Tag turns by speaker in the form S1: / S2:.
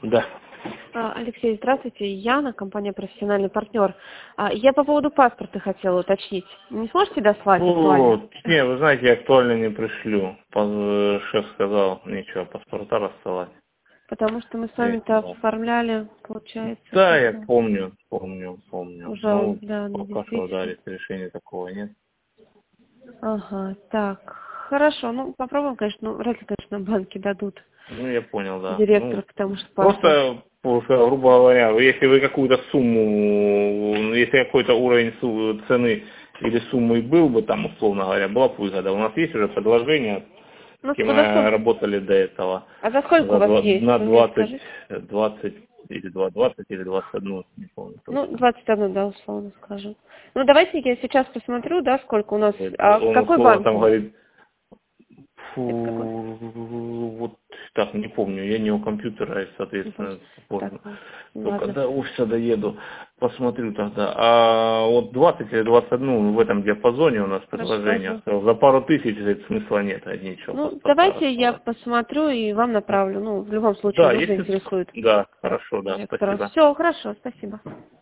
S1: Да.
S2: Алексей, здравствуйте. Яна, компания «Профессиональный партнер». Я по поводу паспорта хотела уточнить. Не сможете дослать актуально?
S1: Не, вы знаете, я актуально не пришлю. Шеф сказал, нечего паспорта рассылать.
S2: Потому что мы с вами-то оформляли, получается.
S1: Да, я помню.
S2: Уже, да,
S1: Пока что, да,
S2: действительно.
S1: решения такого нет.
S2: Ага, так. Хорошо, попробуем, конечно, вряд ли, конечно, банки дадут
S1: Я понял, да.
S2: директору, потому что
S1: Просто, грубо говоря, если вы какую-то сумму, если какой-то уровень цены или суммы был бы там, условно говоря, была бы выгода. У нас есть уже предложение, с кем мы работали до этого.
S2: А за сколько у вас есть?
S1: На
S2: Вы мне
S1: 20 или 20 или 21, не помню.
S2: 21, да, условно скажем. Давайте я сейчас посмотрю, да, сколько у нас.
S1: Он
S2: Какой
S1: условно
S2: банк?
S1: там говорит,
S2: Это
S1: вот так, не помню, я не у компьютера, и, соответственно,
S2: так,
S1: только
S2: ладно.
S1: до офиса доеду, посмотрю тогда. А вот 20 или 21, в этом диапазоне у нас предложение. За пару тысяч, говорит, смысла нет, ничего.
S2: Давайте я посмотрю и вам направлю. В любом случае,
S1: Да,
S2: нас заинтересует.
S1: да, хорошо, да,
S2: Директора.
S1: спасибо.
S2: Все, хорошо, спасибо.